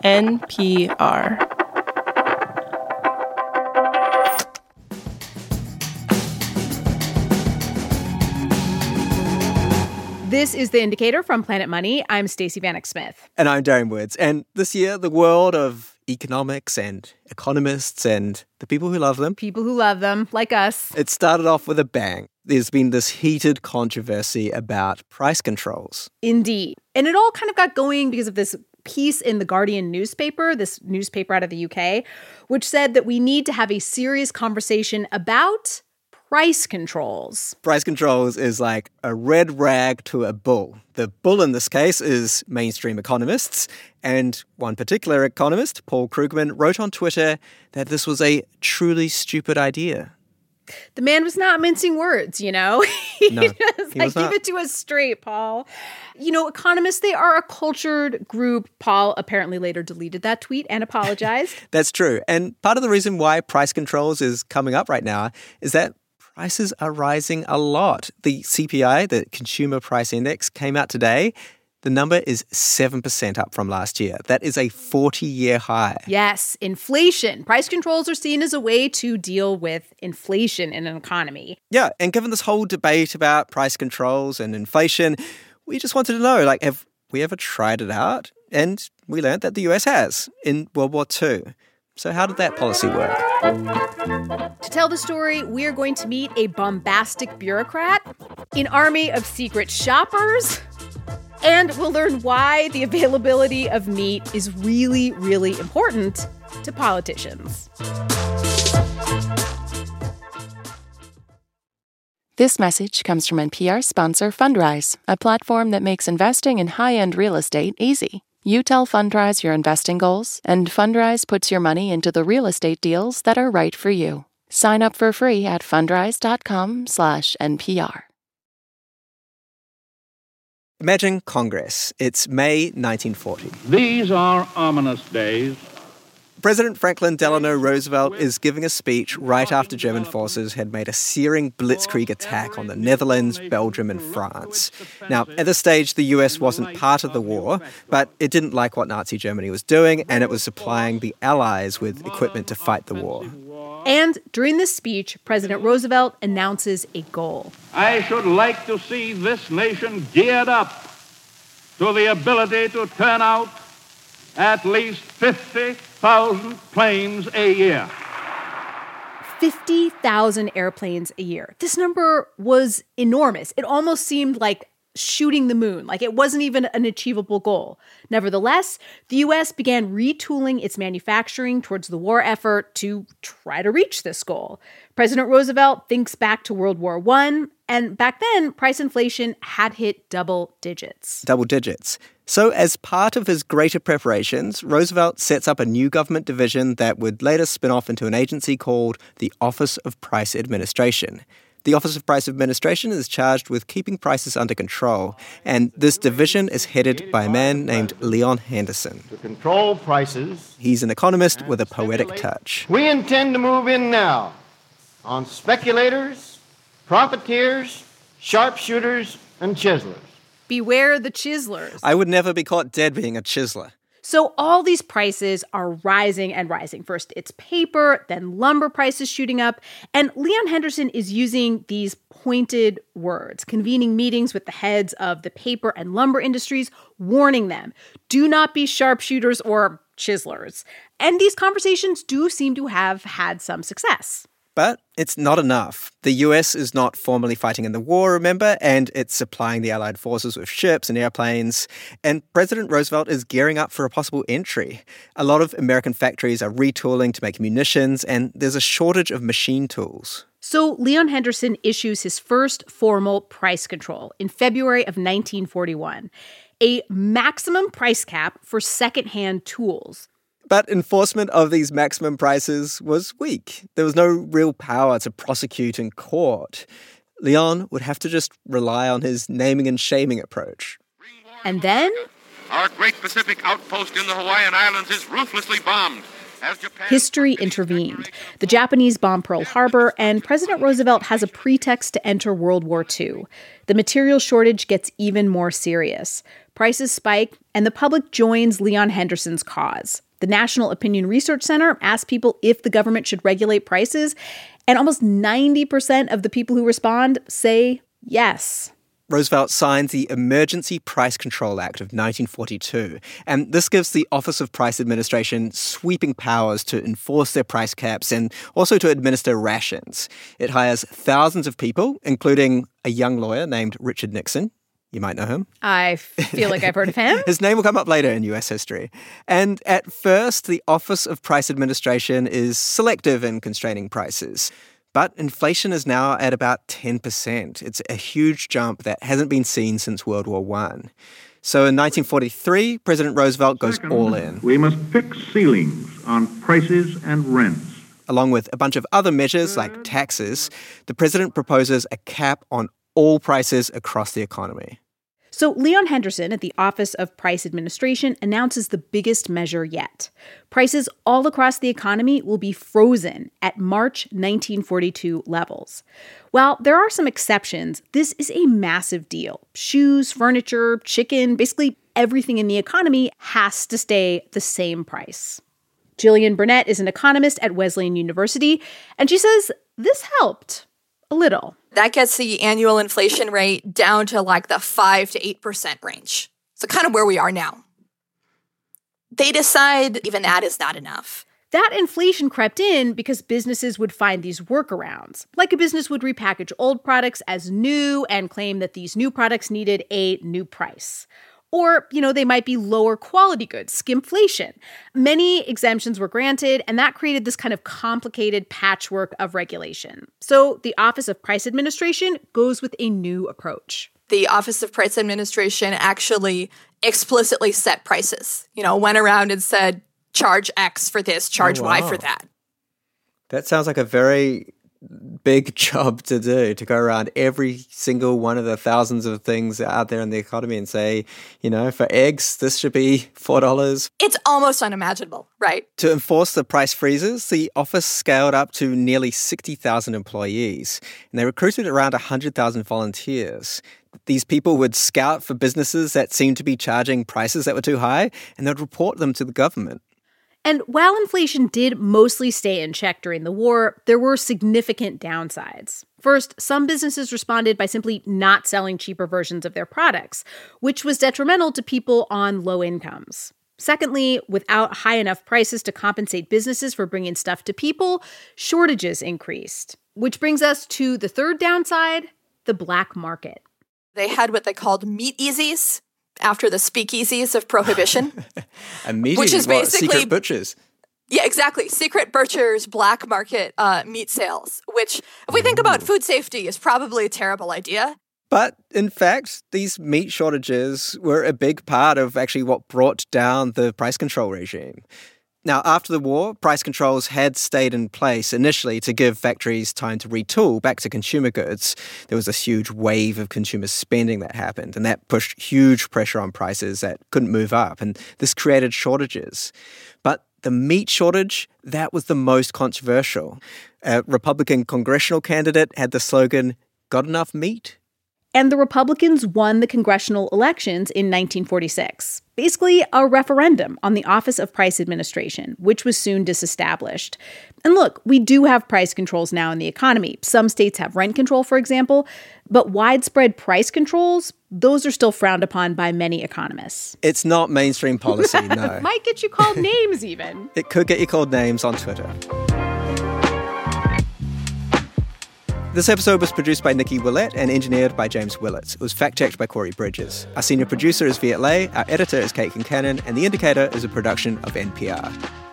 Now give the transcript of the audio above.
NPR. This is The Indicator from Planet Money. I'm Stacey Vanek Smith. And I'm Darian Woods. And this year, the world of economics and economists and the people who love them. People who love them, like us. It started off with a bang. There's been this heated controversy about price controls. Indeed. And it all kind of got going because of this piece in the Guardian newspaper, this newspaper out of the UK, which said that we need to have a serious conversation about price controls. Price controls is like a red rag to a bull. The bull in this case is mainstream economists. And one particular economist, Paul Krugman, wrote on Twitter that this was a truly stupid idea. The man was not mincing words, you know? No, he was not. Give it to us straight, Paul. You know, economists, they are a cultured group. Paul apparently later deleted that tweet and apologized. That's true. And part of the reason why price controls is coming up right now is that prices are rising a lot. The CPI, the Consumer Price Index, came out today. The number is 7% up from last year. That is a 40-year high. Yes, inflation. Price controls are seen as a way to deal with inflation in an economy. Yeah, and given this whole debate about price controls and inflation, we just wanted to know, have we ever tried it out? And we learned that the US has in World War II. So how did that policy work? To tell the story, we are going to meet a bombastic bureaucrat, an army of secret shoppers, and we'll learn why the availability of meat is really, really important to politicians. This message comes from NPR sponsor Fundrise, a platform that makes investing in high-end real estate easy. You tell Fundrise your investing goals, and Fundrise puts your money into the real estate deals that are right for you. Sign up for free at fundrise.com/NPR. Imagine Congress. It's May 1940. These are ominous days. President Franklin Delano Roosevelt is giving a speech right after German forces had made a searing blitzkrieg attack on the Netherlands, Belgium, and France. Now, at this stage, the US wasn't part of the war, but it didn't like what Nazi Germany was doing, and it was supplying the Allies with equipment to fight the war. And during this speech, President Roosevelt announces a goal. I should like to see this nation geared up to the ability to turn out at least 50,000 planes a year. 50,000 airplanes a year. This number was enormous. It almost seemed like shooting the moon, like it wasn't even an achievable goal. Nevertheless, the U.S. began retooling its manufacturing towards the war effort to try to reach this goal. President Roosevelt thinks back to World War I, and back then, price inflation had hit double digits. Double digits. So as part of his greater preparations, Roosevelt sets up a new government division that would later spin off into an agency called the Office of Price Administration. The Office of Price Administration is charged with keeping prices under control, and this division is headed by a man named Leon Henderson. To control prices. He's an economist with a poetic touch. We intend to move in now on speculators, profiteers, sharpshooters, and chiselers. Beware the chiselers. I would never be caught dead being a chiseler. So all these prices are rising and rising. First, it's paper, then lumber prices shooting up. And Leon Henderson is using these pointed words, convening meetings with the heads of the paper and lumber industries, warning them, do not be sharpshooters or chiselers. And these conversations do seem to have had some success. But it's not enough. The US is not formally fighting in the war, remember, and it's supplying the Allied forces with ships and airplanes. And President Roosevelt is gearing up for a possible entry. A lot of American factories are retooling to make munitions, and there's a shortage of machine tools. So Leon Henderson issues his first formal price control in February of 1941, a maximum price cap for secondhand tools. But enforcement of these maximum prices was weak. There was no real power to prosecute in court. Leon would have to just rely on his naming and shaming approach. And then? Our great Pacific outpost in the Hawaiian Islands is ruthlessly bombed, History intervened. The Japanese bomb Pearl Harbor, and President Roosevelt has a pretext to enter World War II. The material shortage gets even more serious. Prices spike, and the public joins Leon Henderson's cause. The National Opinion Research Center asked people if the government should regulate prices, and almost 90% of the people who respond say yes. Roosevelt signed the Emergency Price Control Act of 1942, and this gives the Office of Price Administration sweeping powers to enforce their price caps and also to administer rations. It hires thousands of people, including a young lawyer named Richard Nixon. You might know him. I feel like I've heard of him. His name will come up later in US history. And at first, the Office of Price Administration is selective in constraining prices. But inflation is now at about 10%. It's a huge jump that hasn't been seen since World War I. So in 1943, President Roosevelt goes all in. We must fix ceilings on prices and rents. Along with a bunch of other measures like taxes, the president proposes a cap on all prices across the economy. So Leon Henderson at the Office of Price Administration announces the biggest measure yet. Prices all across the economy will be frozen at March 1942 levels. While there are some exceptions, this is a massive deal. Shoes, furniture, chicken, basically everything in the economy has to stay the same price. Jillian Burnett is an economist at Wesleyan University, and she says this helped a little. That gets the annual inflation rate down to like the 5 to 8% range. So kind of where we are now. They decide even that is not enough. That inflation crept in because businesses would find these workarounds. Like a business would repackage old products as new and claim that these new products needed a new price. Or, they might be lower quality goods, skimflation. Many exemptions were granted, and that created this kind of complicated patchwork of regulation. So the Office of Price Administration goes with a new approach. The Office of Price Administration actually explicitly set prices. Went around and said, charge X for this, charge Y for that. That sounds like a very big job to do, to go around every single one of the thousands of things out there in the economy and say, for eggs, this should be $4. It's almost unimaginable, right? To enforce the price freezes, the office scaled up to nearly 60,000 employees, and they recruited around 100,000 volunteers. These people would scout for businesses that seemed to be charging prices that were too high, and they'd report them to the government. And while inflation did mostly stay in check during the war, there were significant downsides. First, some businesses responded by simply not selling cheaper versions of their products, which was detrimental to people on low incomes. Secondly, without high enough prices to compensate businesses for bringing stuff to people, shortages increased. Which brings us to the third downside, the black market. They had what they called meat easies after the speakeasies of Prohibition. Which is basically secret butchers. Yeah, exactly. Secret butchers, black market meat sales, which, if we think about food safety, is probably a terrible idea. But in fact, these meat shortages were a big part of actually what brought down the price control regime. Now, after the war, price controls had stayed in place initially to give factories time to retool back to consumer goods. There was this huge wave of consumer spending that happened, and that pushed huge pressure on prices that couldn't move up, and this created shortages. But the meat shortage, that was the most controversial. A Republican congressional candidate had the slogan, "Got enough meat?" And the Republicans won the congressional elections in 1946. Basically, a referendum on the Office of Price Administration, which was soon disestablished. And look, we do have price controls now in the economy. Some states have rent control, for example, but widespread price controls, those are still frowned upon by many economists. It's not mainstream policy, no. Might get you called names even. It could get you called names on Twitter. This episode was produced by Nikki Willett and engineered by James Willett. It was fact-checked by Corey Bridges. Our senior producer is Viet Le, our editor is Kate Kincannon, and The Indicator is a production of NPR.